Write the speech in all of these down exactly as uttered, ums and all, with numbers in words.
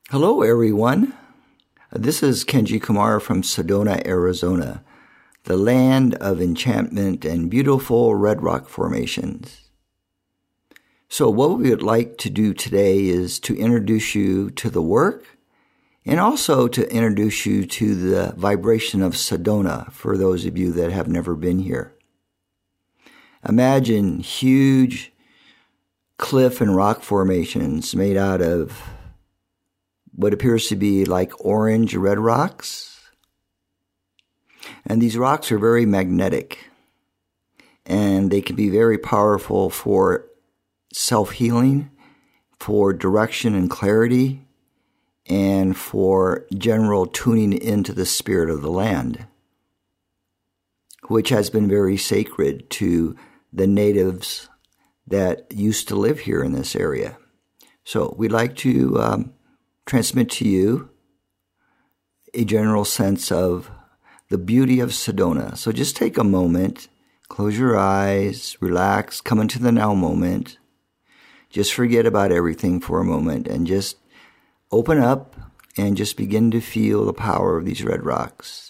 Hello, everyone. This is Kenji Kumar from Sedona, Arizona, the land of enchantment and beautiful red rock formations. So what we would like to do today is to introduce you to the work and also to introduce you to the vibration of Sedona for those of you that have never been here. Imagine huge cliff and rock formations made out of what appears to be like orange red rocks. And these rocks are very magnetic, and they can be very powerful for self-healing, for direction and clarity, and for general tuning into the spirit of the land, which has been very sacred to the natives that used to live here in this area. So we'd like to um, transmit to you a general sense of the beauty of Sedona. So just take a moment, close your eyes, relax, come into the now moment. Just forget about everything for a moment and just open up and just begin to feel the power of these red rocks.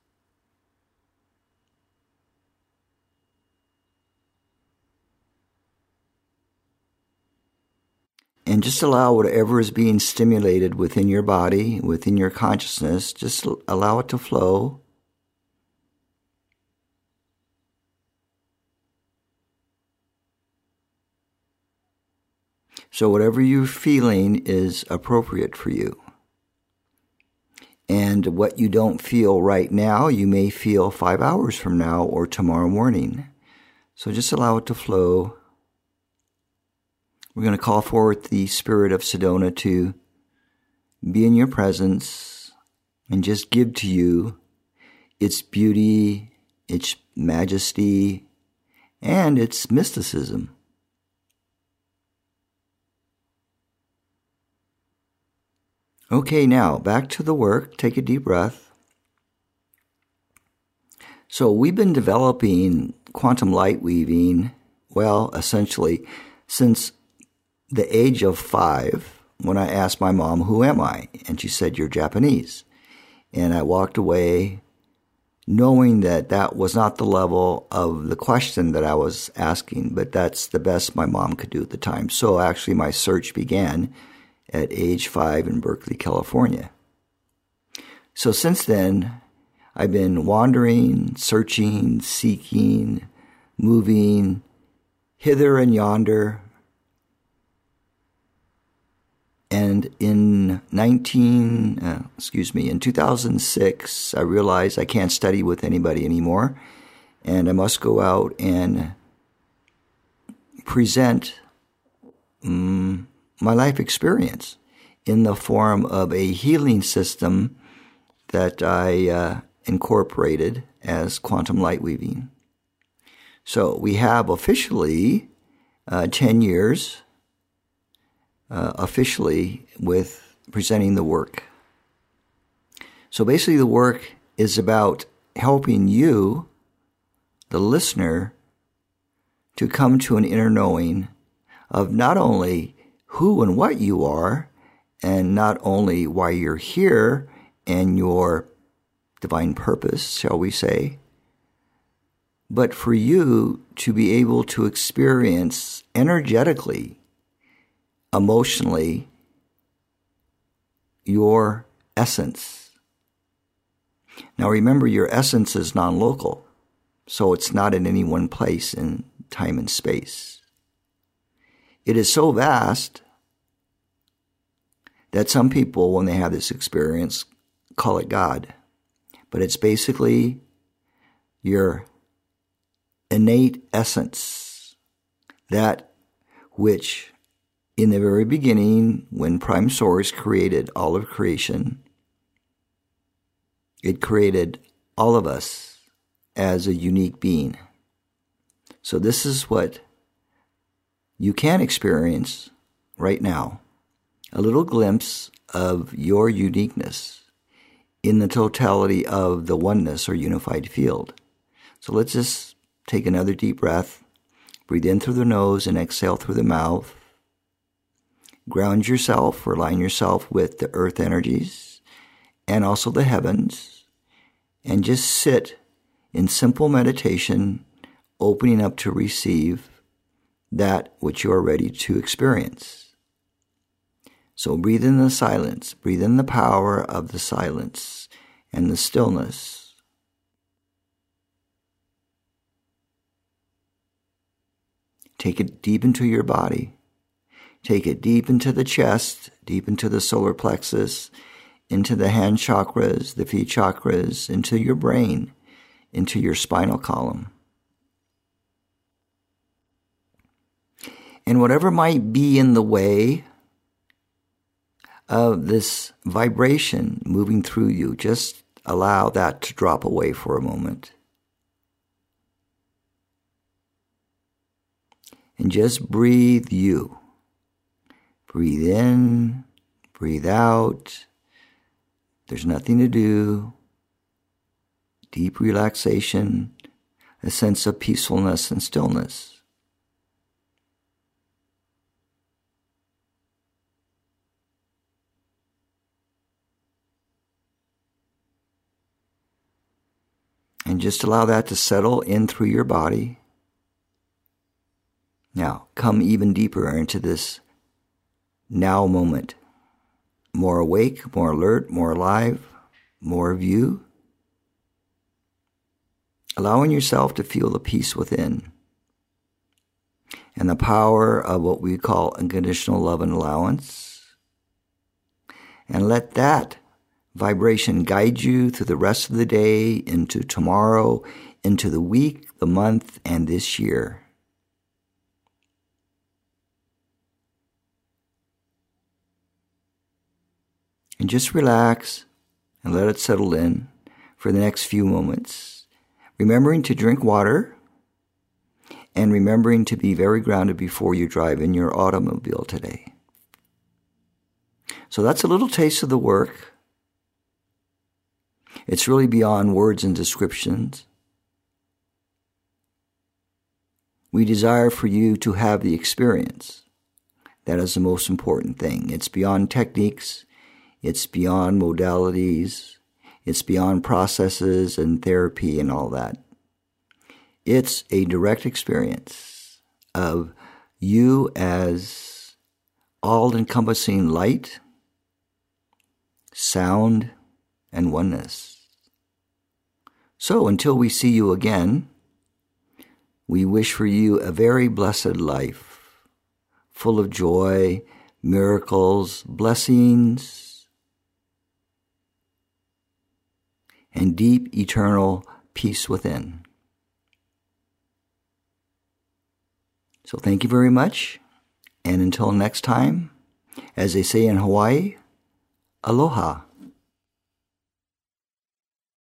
And just allow whatever is being stimulated within your body, within your consciousness, just allow it to flow. So whatever you're feeling is appropriate for you. And what you don't feel right now, you may feel five hours from now or tomorrow morning. So just allow it to flow. We're going to call forth the spirit of Sedona to be in your presence and just give to you its beauty, its majesty, and its mysticism. Okay, now back to the work. Take a deep breath. So we've been developing quantum light weaving, well, essentially, since the age of five, when I asked my mom, who am I? And she said, you're Japanese. And I walked away knowing that that was not the level of the question that I was asking, but that's the best my mom could do at the time. So actually my search began at age five in Berkeley, California. So since then, I've been wandering, searching, seeking, moving hither and yonder. And in nineteen, uh, excuse me, in two thousand six, I realized I can't study with anybody anymore, and I must go out and present um, my life experience in the form of a healing system that I uh, incorporated as quantum light weaving. So we have officially uh, ten years Uh, officially with presenting the work. So basically the work is about helping you, the listener, to come to an inner knowing of not only who and what you are, and not only why you're here and your divine purpose, shall we say, but for you to be able to experience energetically, emotionally, your essence. Now remember, your essence is non-local, so it's not in any one place in time and space. It is so vast that some people, when they have this experience, call it God. But it's basically your innate essence, that which in the very beginning, when Prime Source created all of creation, it created all of us as a unique being. So this is what you can experience right now, a little glimpse of your uniqueness in the totality of the oneness or unified field. So let's just take another deep breath, breathe in through the nose and exhale through the mouth. ground yourself or align yourself with the earth energies and also the heavens, and just sit in simple meditation, opening up to receive that which you are ready to experience. So breathe in the silence, breathe in the power of the silence and the stillness. Take it deep into your body. Take it deep into the chest, deep into the solar plexus, into the hand chakras, the feet chakras, into your brain, into your spinal column. And whatever might be in the way of this vibration moving through you, just allow that to drop away for a moment. And just breathe you. Breathe in, breathe out. There's nothing to do. Deep relaxation, a sense of peacefulness and stillness. And just allow that to settle in through your body. Now, come even deeper into this now moment. More awake, more alert, more alive, more of you. Allowing yourself to feel the peace within and the power of what we call unconditional love and allowance. And let that vibration guide you through the rest of the day, into tomorrow, into the week, the month, and this year. And just relax and let it settle in for the next few moments. Remembering to drink water and remembering to be very grounded before you drive in your automobile today. So that's a little taste of the work. It's really beyond words and descriptions. We desire for you to have the experience. That is the most important thing. It's beyond techniques. It's beyond modalities. It's beyond processes and therapy and all that. It's a direct experience of you as all-encompassing light, sound, and oneness. So until we see you again, we wish for you a very blessed life, full of joy, miracles, blessings, and deep, eternal peace within. So thank you very much, and until next time, as they say in Hawaii, aloha.